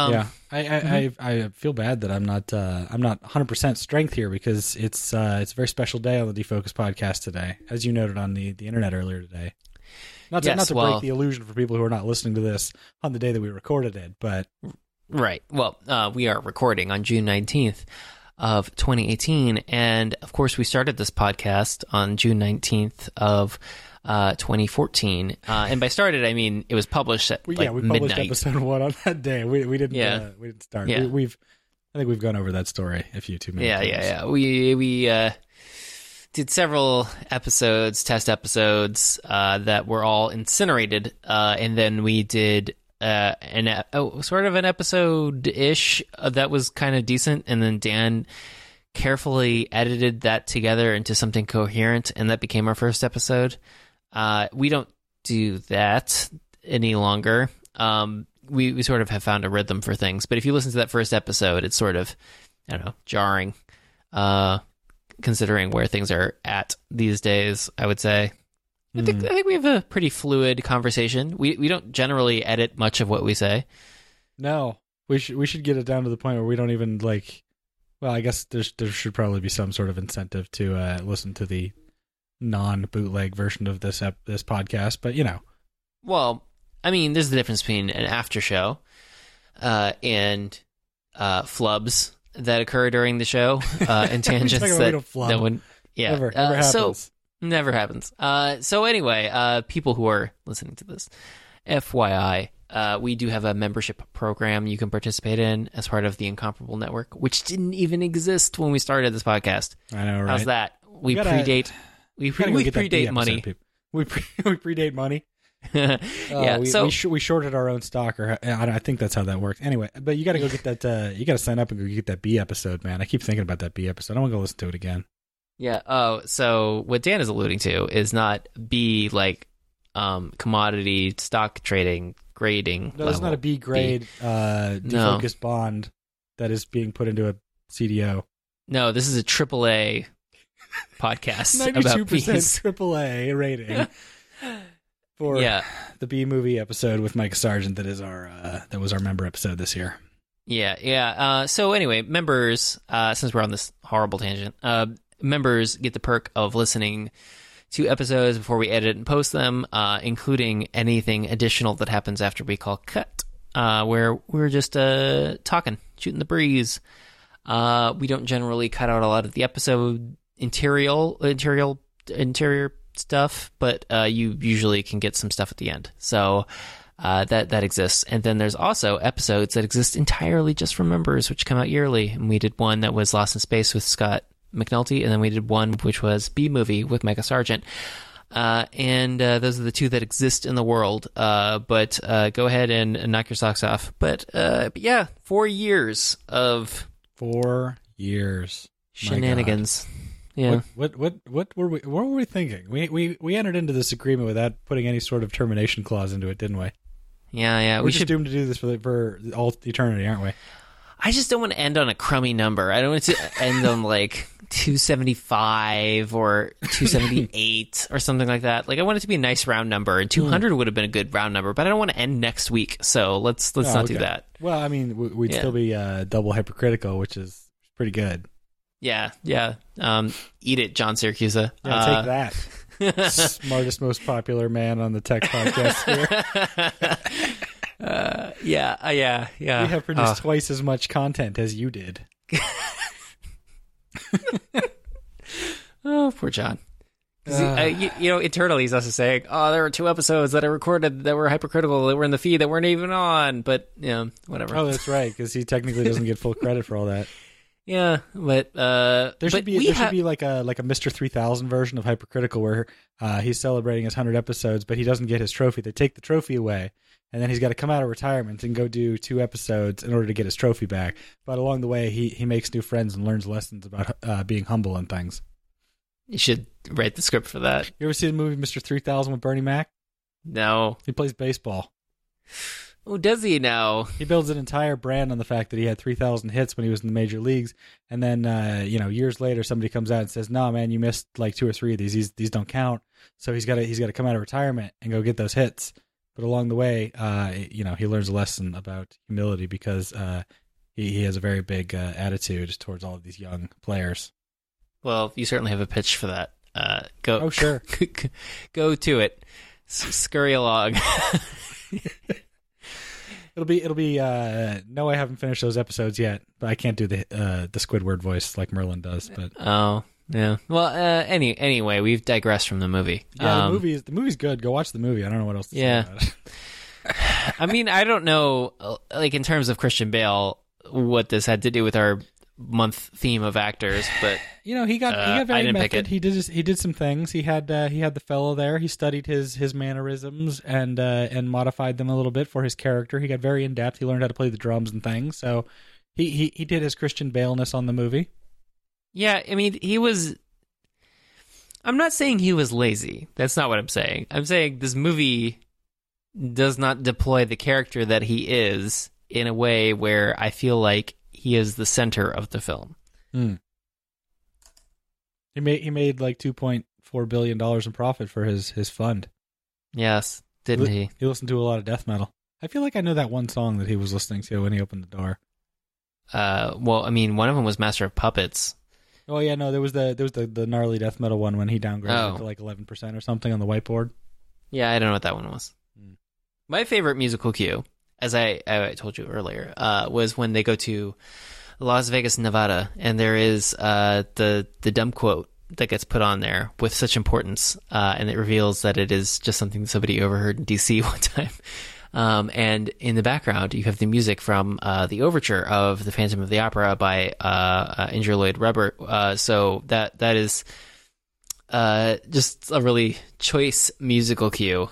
S1: I feel bad that I'm not 100% strength here because it's a very special day on the Defocus podcast today, as you noted on the internet earlier today. Not to break the illusion for people who are not listening to this on the day that we recorded it, but
S2: right. Well, we are recording on June 19th of 2018, and of course we started this podcast on June 19th of 2014, and by started I mean it was published at
S1: we published
S2: midnight.
S1: episode 1 on that day. We didn't start.
S2: Yeah.
S1: I think we've gone over that story a few too many times.
S2: Yeah. We did several test episodes that were all incinerated, and then we did sort of an episode-ish that was kind of decent, and then Dan carefully edited that together into something coherent, and that became our first episode. We don't do that any longer. We sort of have found a rhythm for things, but if you listen to that first episode, it's sort of, I don't know, jarring, considering where things are at these days, I would say. I think we have a pretty fluid conversation. We don't generally edit much of what we say.
S1: No, we should get it down to the point where we don't even like. Well, I guess there should probably be some sort of incentive to listen to the non-bootleg version of this podcast, but
S2: Well, I mean, there's the difference between an after show and flubs that occur during the show and tangents that would
S1: never happens.
S2: So never happens. So anyway, people who are listening to this, FYI, we do have a membership program you can participate in as part of the Incomparable Network, which didn't even exist when we started this podcast.
S1: I know, right?
S2: How's that? We predate. We predate money.
S1: We predate money.
S2: Yeah,
S1: we shorted our own stock, or I think that's how that works. Anyway, but you got to go get that. You got to sign up and go get that B episode, man. I keep thinking about that B episode. I want to go listen to it again.
S2: Yeah. Oh, so what Dan is alluding to is not B like commodity stock trading grading.
S1: No, it's not a B grade defocused bond that is being put into a CDO.
S2: No, this is a AAA podcast.
S1: 92% AAA rating. For the B movie episode with Micah Sargent, that was our member episode this year.
S2: Yeah. So anyway, members, since we're on this horrible tangent, members get the perk of listening to episodes before we edit and post them, including anything additional that happens after we call cut, where we're just talking, shooting the breeze. We don't generally cut out a lot of the episode interior stuff, but you usually can get some stuff at the end. So that exists. And then there's also episodes that exist entirely just for members, which come out yearly. And we did one that was Lost in Space with Scott McNulty, and then we did one which was B Movie with Micah Sargent. And those are the two that exist in the world. But go ahead and knock your socks off. But yeah, 4 years of
S1: 4 years
S2: shenanigans. Yeah.
S1: What were we thinking? We entered into this agreement without putting any sort of termination clause into it, didn't we?
S2: Yeah.
S1: We're just doomed to do this for all eternity, aren't we?
S2: I just don't want to end on a crummy number. I don't want to end on like 275 or 278 or something like that. Like I want it to be a nice round number, and 200 would have been a good round number. But I don't want to end next week, so let's not do that.
S1: Well, I mean, we'd still be double hypercritical, which is pretty good.
S2: Yeah. Eat it, John Siracusa.
S1: Yeah, take that. Smartest, most popular man on the tech podcast here.
S2: Yeah.
S1: We have produced twice as much content as you did.
S2: Oh, poor John. Internally he's also saying, there were 2 episodes that I recorded that were hypercritical, that were in the feed that weren't even on, but, whatever.
S1: Oh, that's right, because he technically doesn't get full credit for all that.
S2: Yeah, but
S1: there should be like a Mr. 3000 version of Hypercritical where he's celebrating his 100 episodes, but he doesn't get his trophy. They take the trophy away, and then he's got to come out of retirement and go do 2 episodes in order to get his trophy back. But along the way, he makes new friends and learns lessons about being humble and things.
S2: You should write the script for that.
S1: You ever see the movie Mr. 3000 with Bernie Mac?
S2: No.
S1: He plays baseball.
S2: Oh, does he now?
S1: He builds an entire brand on the fact that he had 3,000 hits when he was in the major leagues, and then years later somebody comes out and says, "No, man, you missed like 2 or 3 of these. These don't count." So he's got to come out of retirement and go get those hits. But along the way, he learns a lesson about humility because he has a very big attitude towards all of these young players.
S2: Well, you certainly have a pitch for that. Go.
S1: Oh, sure.
S2: Go to it. Scurry along.
S1: It'll be. No, I haven't finished those episodes yet, but I can't do the Squidward voice like Merlin does. But
S2: oh yeah. Well, anyway, we've digressed from the movie.
S1: Yeah, the movie's good. Go watch the movie. I don't know what else to say about it.
S2: I mean, I don't know, like in terms of Christian Bale, what this had to do with our month theme of actors, but
S1: he got very method. He did some things. He had the fellow there. He studied his mannerisms and modified them a little bit for his character. He got very in depth. He learned how to play the drums and things. So he did his Christian Bale-ness on the movie.
S2: Yeah, I mean, I'm not saying he was lazy. That's not what I'm saying. I'm saying this movie does not deploy the character that he is in a way where I feel like he is the center of the film.
S1: He made like $2.4 billion in profit for his fund.
S2: Yes, didn't he?
S1: He listened to a lot of death metal. I feel like I know that one song that he was listening to when he opened the door.
S2: Well, I mean, one of them was Master of Puppets.
S1: Oh yeah, no, there was the gnarly death metal one when he downgraded it to like 11% or something on the whiteboard.
S2: Yeah, I don't know what that one was. My favorite musical cue, as I told you earlier, was when they go to Las Vegas, Nevada, and there is the dumb quote that gets put on there with such importance, and it reveals that it is just something that somebody overheard in D.C. one time. And in the background, you have the music from the overture of The Phantom of the Opera by Andrew Lloyd Webber. So that is just a really choice musical cue.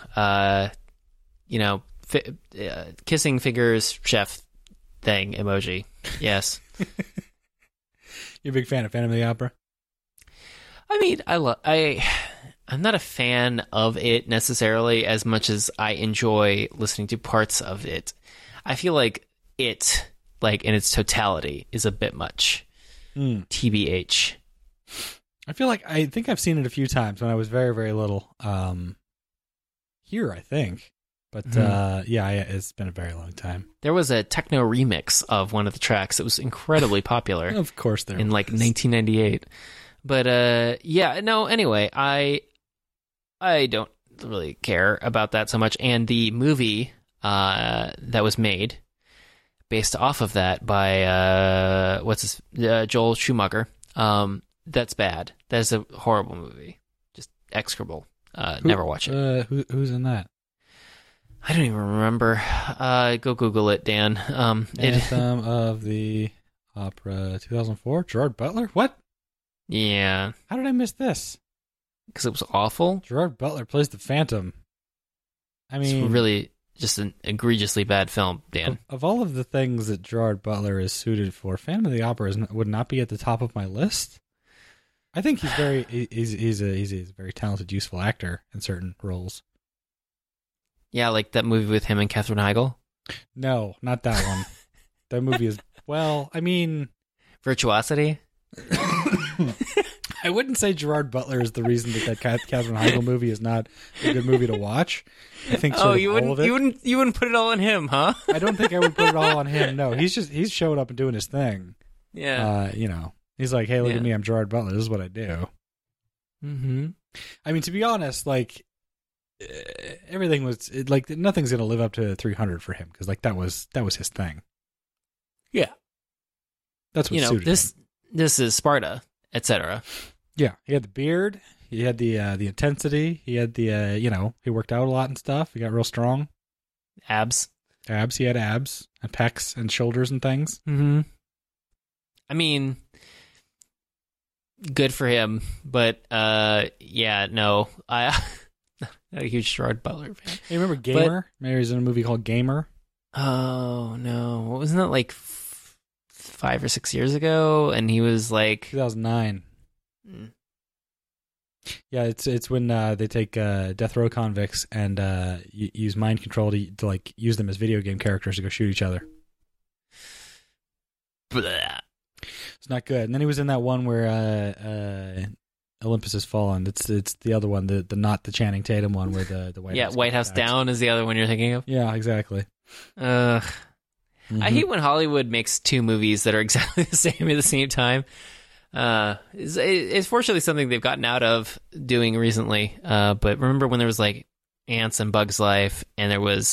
S2: Kissing figures chef thing emoji. Yes.
S1: You're a big fan of Phantom of the Opera?
S2: I mean, I'm not a fan of it necessarily as much as I enjoy listening to parts of it. I feel like it, like in its totality, is a bit much. TBH.
S1: I think I've seen it a few times when I was very, very little. Here, I think. But it's been a very long time.
S2: There was a techno remix of one of the tracks that was incredibly popular.
S1: Of course there
S2: in
S1: was.
S2: like 1998. But anyway, I don't really care about that so much. And the movie that was made based off of that by Joel Schumacher, that's bad. That is a horrible movie. Just execrable. Never watch it.
S1: Who's in that?
S2: I don't even remember. Go Google it, Dan.
S1: Phantom of the Opera 2004? Gerard Butler? What?
S2: Yeah.
S1: How did I miss this?
S2: Because it was awful.
S1: Gerard Butler plays the Phantom. I mean,
S2: it's really just an egregiously bad film, Dan.
S1: Of all of the things that Gerard Butler is suited for, Phantom of the Opera would not be at the top of my list. I think he's he's a very talented, useful actor in certain roles.
S2: Yeah, like that movie with him and Katherine Heigl?
S1: No, not that one. That movie is,
S2: Virtuosity?
S1: I wouldn't say Gerard Butler is the reason that Katherine Heigl movie is not a good movie to watch. I think
S2: you wouldn't put it all on him, huh?
S1: I don't think I would put it all on him. No, he's showing up and doing his thing.
S2: Yeah.
S1: He's like, hey, look at me, I'm Gerard Butler. This is what I do.
S2: Mm-hmm.
S1: I mean, to be honest, like, everything was like nothing's gonna live up to 300 for him because like that was his thing.
S2: Yeah,
S1: that's what suited
S2: this.
S1: him.
S2: This is Sparta, etc.
S1: Yeah, he had the beard, he had the intensity, he had the he worked out a lot and stuff. He got real strong.
S2: Abs.
S1: He had abs and pecs and shoulders and things.
S2: Mm-hmm. I mean, good for him, but no, not a huge Gerard Butler fan.
S1: Hey, remember Gamer? Maybe he was in a movie called Gamer.
S2: Oh no, wasn't that like 5 or 6 years ago? And he was like
S1: 2009. Yeah, it's when they take death row convicts and use mind control to like use them as video game characters to go shoot each other.
S2: Blah.
S1: It's not good. And then he was in that one where Olympus Has Fallen. It's the other one, the not the Channing Tatum one where the
S2: White House Down is the other one you're thinking of.
S1: Yeah, exactly.
S2: I hate when Hollywood makes two movies that are exactly the same at the same time. It's fortunately something they've gotten out of doing recently. But remember when there was like Ants and Bugs Life, and there was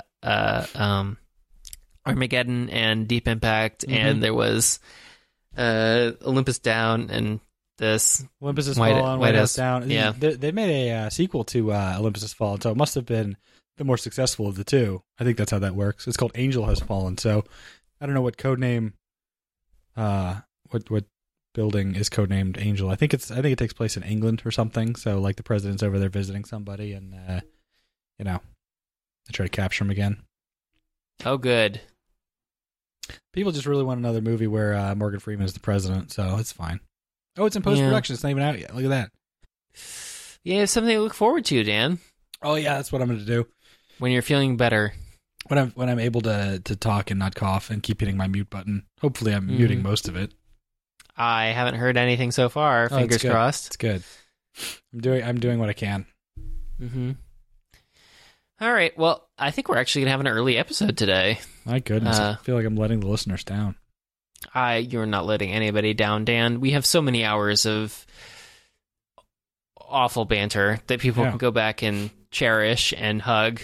S2: Armageddon and Deep Impact, and there was Olympus Down and this
S1: Olympus Has Fallen, White House Down.
S2: Yeah,
S1: they made a sequel to Olympus Has Fallen, so it must have been the more successful of the two. I think that's how that works. It's called Angel Has Fallen. So I don't know what codename, what building is codenamed Angel. I think it takes place in England or something. So like the president's over there visiting somebody, and they try to capture him again.
S2: Oh, good.
S1: People just really want another movie where Morgan Freeman is the president, so it's fine. Oh, it's in post-production. Yeah. It's not even out yet. Look at that.
S2: Yeah, it's something to look forward to, Dan.
S1: Oh, yeah, that's what I'm going to do.
S2: When you're feeling better.
S1: When I'm able to talk and not cough and keep hitting my mute button. Hopefully I'm muting most of it.
S2: I haven't heard anything so far. Fingers crossed.
S1: It's good. I'm doing what I can.
S2: Mm-hmm. All right. Well, I think we're actually going to have an early episode today.
S1: My goodness. I feel like I'm letting the listeners down.
S2: You're not letting anybody down, Dan. We have so many hours of awful banter that people can go back and cherish and hug.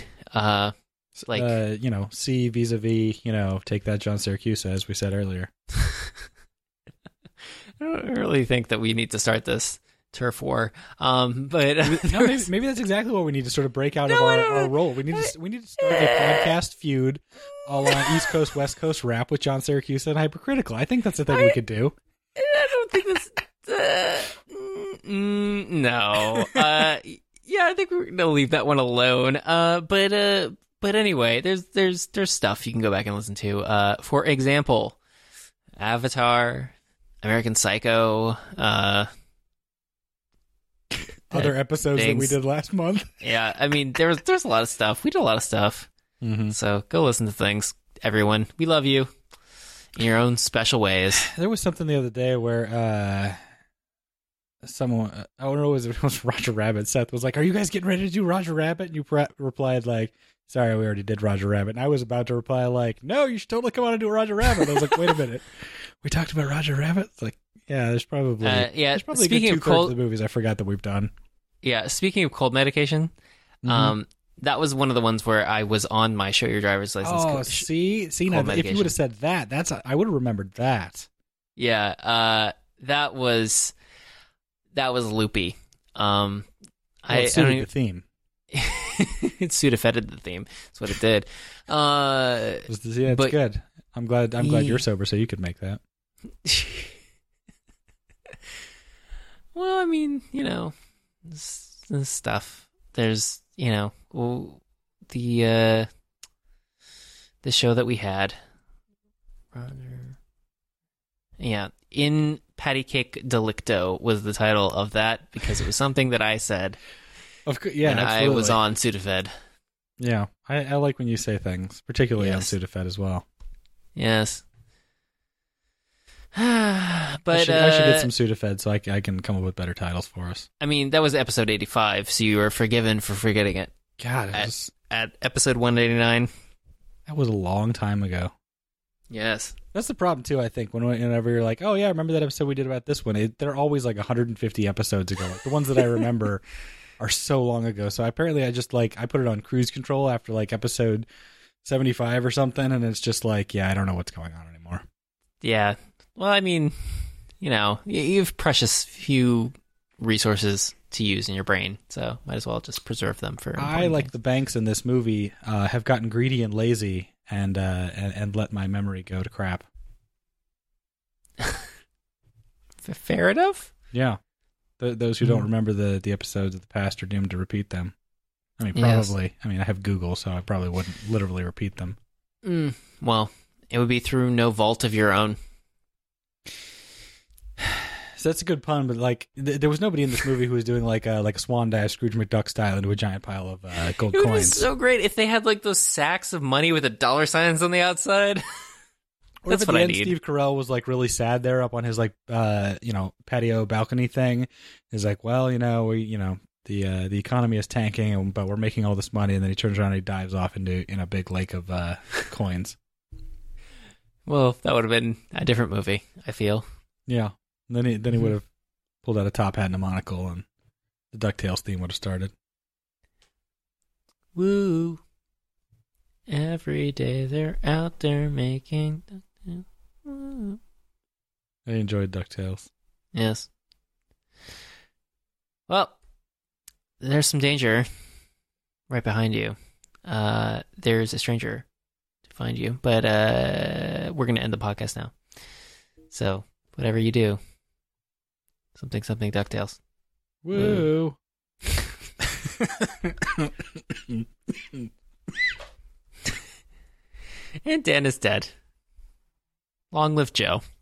S1: See vis-a-vis, take that John Syracuse, as we said earlier.
S2: I don't really think that we need to start this turf war. But
S1: maybe that's exactly what we need to sort of break out of our role. We need to start a podcast feud all on East Coast, West Coast rap with John Syracuse and Hypercritical. I think that's a thing we could do.
S2: I don't think that's... No. Yeah, I think we're gonna leave that one alone. But anyway, there's stuff you can go back and listen to. For example, Avatar, American Psycho,
S1: other episodes that we did last month.
S2: Yeah, I mean, there's a lot of stuff. We did a lot of stuff.
S1: Mm-hmm.
S2: So go listen to things, everyone. We love you in your own special ways.
S1: There was something the other day where someone, I don't know, it was Roger Rabbit. Seth was like, "Are you guys getting ready to do Roger Rabbit?" And you replied like, "Sorry, we already did Roger Rabbit." And I was about to reply like, "No, you should totally come on and do Roger Rabbit." I was like, "Wait a minute, we talked about Roger Rabbit?" It's like, yeah, there's probably there's probably
S2: speaking
S1: a good
S2: of cold,
S1: of the movies I forgot that we've done.
S2: Yeah, speaking of cold medication, that was one of the ones where I was on my show your driver's license.
S1: Oh, see, now, if you would have said that, I would have remembered that.
S2: Yeah, that was loopy.
S1: It suited the theme.
S2: It Sudafeded the theme. That's what it did.
S1: It's good. I'm glad you're sober, so you could make that.
S2: Well, I mean, this stuff. There's, the show that we had. Roger. Yeah, In Patty Cake Delicto was the title of that because it was something that I said.
S1: Of course, yeah,
S2: and
S1: absolutely.
S2: I was on Sudafed.
S1: Yeah, I like when you say things, particularly on Sudafed as well.
S2: Yes. But
S1: I should get some Sudafed so I can come up with better titles for us.
S2: I mean, that was episode 85, so you were forgiven for forgetting it.
S1: God,
S2: at episode 189.
S1: That was a long time ago.
S2: Yes.
S1: That's the problem, too, I think. Whenever you're like, oh, yeah, I remember that episode we did about this one. They're always like 150 episodes ago. Like, the ones that I remember are so long ago. So apparently I just I put it on cruise control after like episode 75 or something. And it's just like, yeah, I don't know what's going on anymore.
S2: Yeah. Well, I mean, you have precious few resources to use in your brain. So might as well just preserve them for.
S1: I, like the banks in this movie, have gotten greedy and lazy and let my memory go to crap.
S2: Fair enough.
S1: Yeah. Those who don't remember the episodes of the past are doomed to repeat them. I mean, probably. Yes. I mean, I have Google, so I probably wouldn't literally repeat them.
S2: Well, it would be through no vault of your own.
S1: So that's a good pun, but like, there was nobody in this movie who was doing like a swan dive, Scrooge McDuck style, into a giant pile of gold coins. It would be
S2: so great if they had like those sacks of money with the dollar signs on the outside.
S1: Or that's if at the end Steve Carell was like really sad there up on his like patio balcony thing. He's like, well, the economy is tanking, but we're making all this money, and then he turns around and he dives off in a big lake of coins.
S2: Well, that would have been a different movie, I feel.
S1: Yeah. And then he would have pulled out a top hat and a monocle, and the DuckTales theme would have started.
S2: Woo! Every day they're out there making DuckTales. Woo.
S1: I enjoyed DuckTales.
S2: Yes. Well, there's some danger right behind you. There's a stranger to find you, but we're going to end the podcast now. So, whatever you do, something DuckTales.
S1: Woo!
S2: And Dan is dead. Long live Joe.